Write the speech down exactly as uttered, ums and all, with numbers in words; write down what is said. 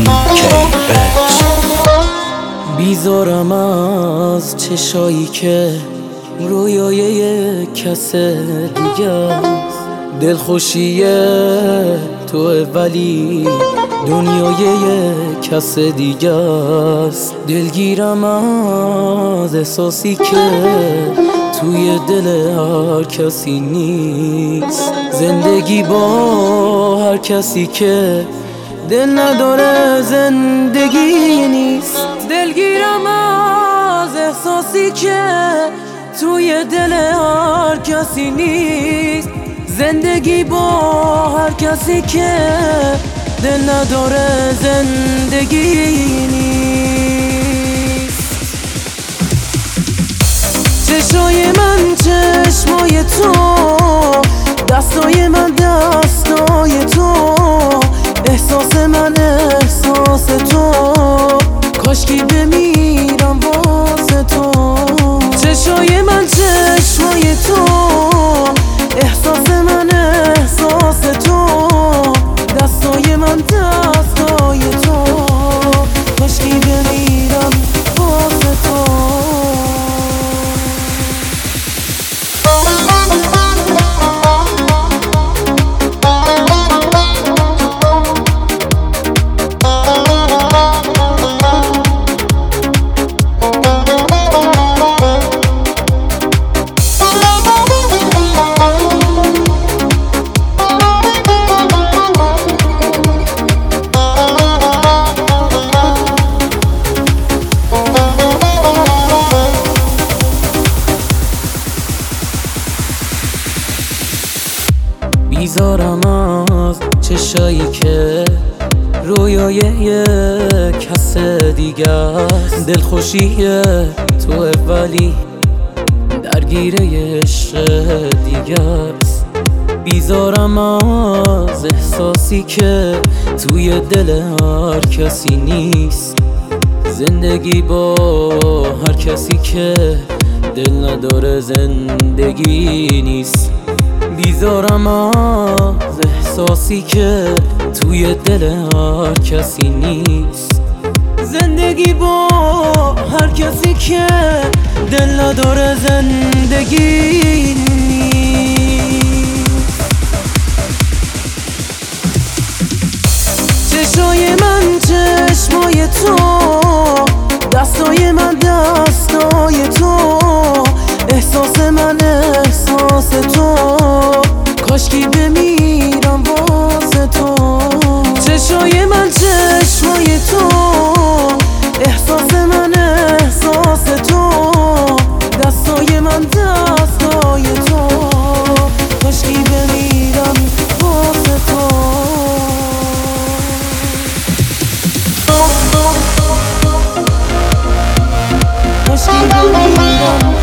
بیزارم از چشایی که رویای یک کس دیگه است. دلخوشی تو ولی دنیای یک کس دیگه است. دلگیرم از احساسی که توی دل هر کسی نیست. زندگی با هر کسی که دل نداره زندگی نیست. دلگیرم از احساسی که توی دل هر کسی نیست. زندگی با هر کسی که دل نداره زندگی نیست. چشای من چشمای تو، دستای من دستای تو، احساس من احساس تو، کاشکی بمیرم واسه تو. چشای من چشمای تو، احساس من احساس تو، دستای من دستای تو، کاشکی بمیرم واسه تو. بیزارم از چشایی که رویای یک کس دیگه است. دلخوشی تو ولی درگیر عشق دیگه است. بیزارم از احساسی که توی دل هر کسی نیست. زندگی با هر کسی که دل نداره زندگی نیست. بیزارم از احساسی که توی دل هر کسی نیست. زندگی با هر کسی که دل نداره زندگی نیست. چشای من چشمای تو، دستای من دستای تو، احساس من احساس تو، کاشکی بمیرم واسه تو. چشای من چشمای تو، احساس من احساس تو، دستای من دستای تو، کاشکی بمیرم واسه تو. کاشکی بمیرم